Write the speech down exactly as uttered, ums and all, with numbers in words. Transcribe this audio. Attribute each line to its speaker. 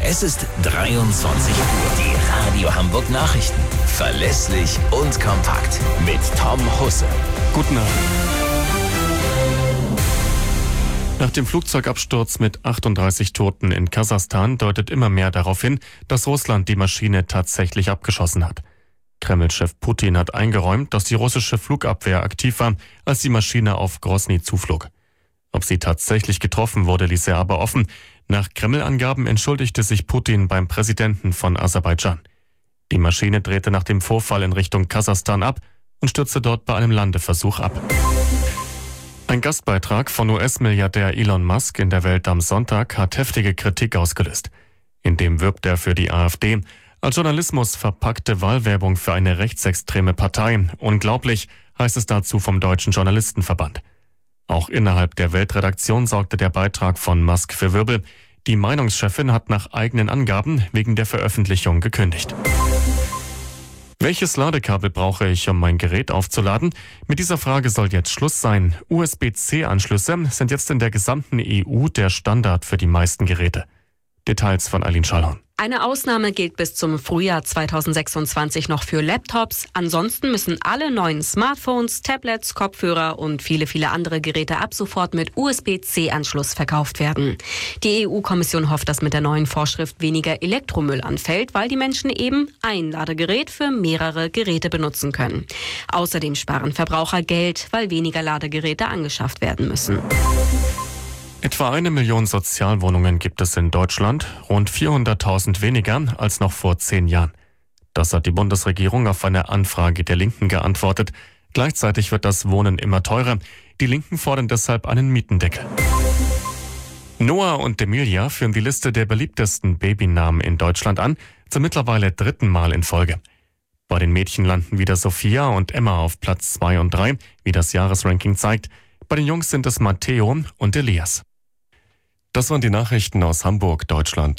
Speaker 1: Es ist dreiundzwanzig Uhr. Die Radio Hamburg Nachrichten. Verlässlich und kompakt. Mit Tom Husse.
Speaker 2: Guten Abend. Nach dem Flugzeugabsturz mit achtunddreißig Toten in Kasachstan deutet immer mehr darauf hin, dass Russland die Maschine tatsächlich abgeschossen hat. Kreml-Chef Putin hat eingeräumt, dass die russische Flugabwehr aktiv war, als die Maschine auf Grosny zuflog. Ob sie tatsächlich getroffen wurde, ließ er aber offen. Nach Kreml-Angaben entschuldigte sich Putin beim Präsidenten von Aserbaidschan. Die Maschine drehte nach dem Vorfall in Richtung Kasachstan ab und stürzte dort bei einem Landeversuch ab. Ein Gastbeitrag von U S-Milliardär Elon Musk in der Welt am Sonntag hat heftige Kritik ausgelöst. In dem wirbt er für die AfD. Als Journalismus verpackte Wahlwerbung für eine rechtsextreme Partei. Unglaublich, heißt es dazu vom Deutschen Journalistenverband. Auch innerhalb der Weltredaktion sorgte der Beitrag von Musk für Wirbel. Die Meinungschefin hat nach eigenen Angaben wegen der Veröffentlichung gekündigt. Welches Ladekabel brauche ich, um mein Gerät aufzuladen? Mit dieser Frage soll jetzt Schluss sein. U S B C Anschlüsse sind jetzt in der gesamten E U der Standard für die meisten Geräte. Details von Eileen Schallhorn.
Speaker 3: Eine Ausnahme gilt bis zum Frühjahr zweitausendsechsundzwanzig noch für Laptops. Ansonsten müssen alle neuen Smartphones, Tablets, Kopfhörer und viele, viele andere Geräte ab sofort mit U S B C Anschluss verkauft werden. Die E U-Kommission hofft, dass mit der neuen Vorschrift weniger Elektromüll anfällt, weil die Menschen eben ein Ladegerät für mehrere Geräte benutzen können. Außerdem sparen Verbraucher Geld, weil weniger Ladegeräte angeschafft werden müssen.
Speaker 2: Etwa eine Million Sozialwohnungen gibt es in Deutschland, rund vierhunderttausend weniger als noch vor zehn Jahren. Das hat die Bundesregierung auf eine Anfrage der Linken geantwortet. Gleichzeitig wird das Wohnen immer teurer. Die Linken fordern deshalb einen Mietendeckel. Noah und Emilia führen die Liste der beliebtesten Babynamen in Deutschland an, zum mittlerweile dritten Mal in Folge. Bei den Mädchen landen wieder Sophia und Emma auf Platz zwei und drei, wie das Jahresranking zeigt. Bei den Jungs sind es Matteo und Elias. Das waren die Nachrichten aus Hamburg, Deutschland und